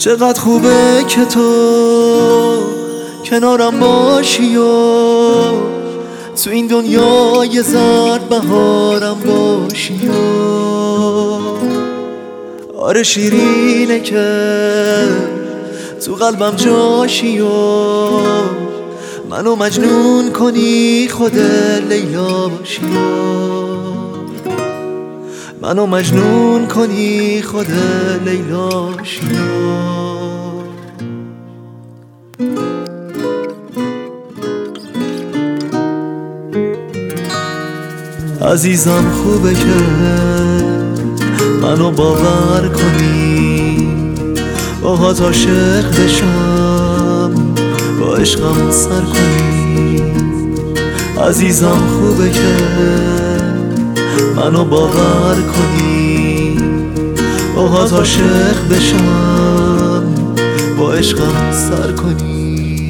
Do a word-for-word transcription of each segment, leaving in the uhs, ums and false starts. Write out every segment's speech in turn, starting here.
چقدر خوبه که تو کنارم باشی و تو این دنیای زرد بهارم باشی و آره شیرینه که تو قلبم جاشی و منو مجنون کنی خود لیلا باشی و منو مجنون کنی خود لیلا باشی عزیزم خوبه که منو باور کنی باهات عاشق بشم با عشقم سر کنی عزیزم خوبه که منو باور کنی باهات عاشق بشم با عشقم سر کنی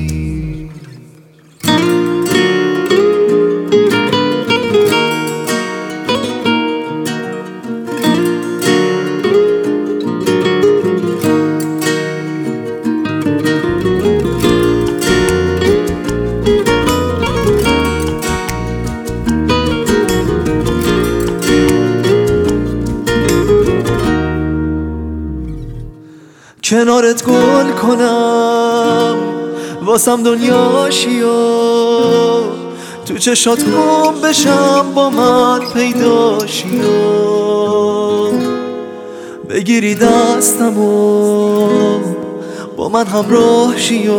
کنارت گل کنم واسم دنیاشی و تو چشات گم بشم با من پیداشی و بگیری دستم و با من همراه شی و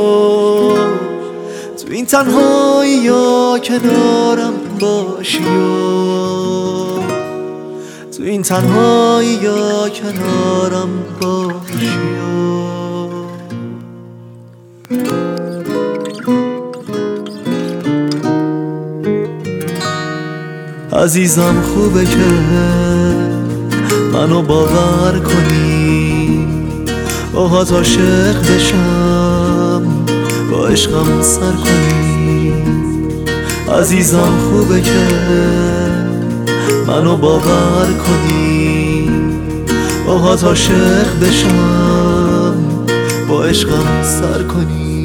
تو این تنهایی یا کنارم باشی و تو این تنهایی یا کنارم باشی عزیزم خوبه که منو باور کنی باهات عاشق بشم با عشقم سر کنی عزیزم خوبه که منو باور کنی باهات عاشق بشم با عشقم سر کنی